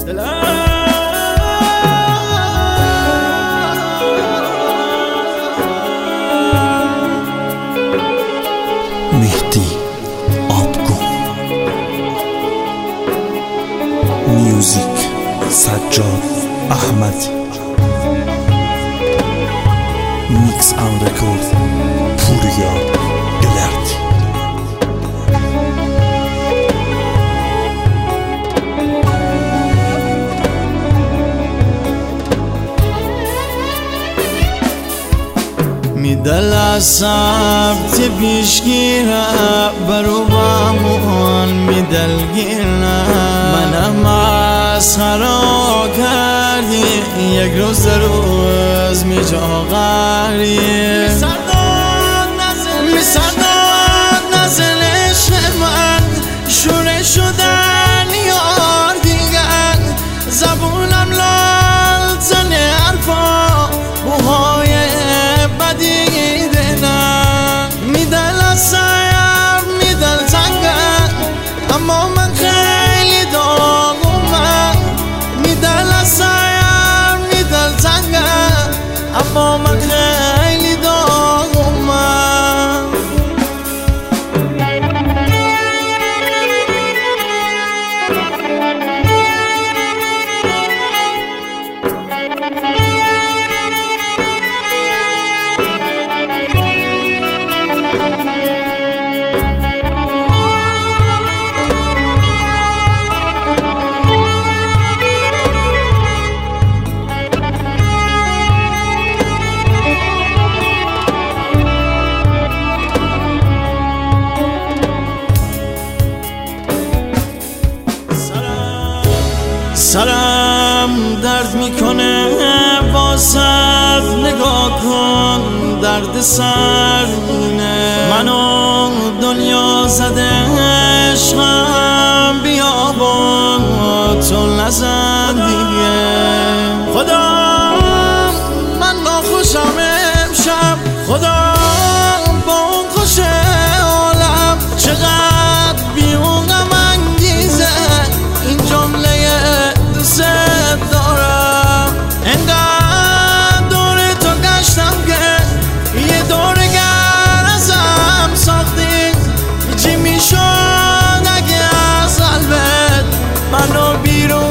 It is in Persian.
مهدی آبگون، میوزیک سجاد احمدی، میکس اند رکورد پوریا گلردی. دل عصب پیشگیره برو بامون میدلگیره منم مسخرا کردی یک روز میجاغری میسرداد نزل عشق من شوره شدن یار دیگر زبونم لال زنه حرفا بوهای بدی اما من خیلی داغمم میدل از سایم میدل زنگم اما من خیلی داغمم. سرم درد میکنه واسه نگاه کن درد سر اینه منو دنیا زده عشقم بیا با تو نزن دیگه خدا من ناخوشم امشب خدا با اون خوش عالم چقدر بیونم انگیزه این جمله دارم انقدر دور تو گشتم که یه دورگر ازم ساختی چی میشد اگه از قلبت منو بیرون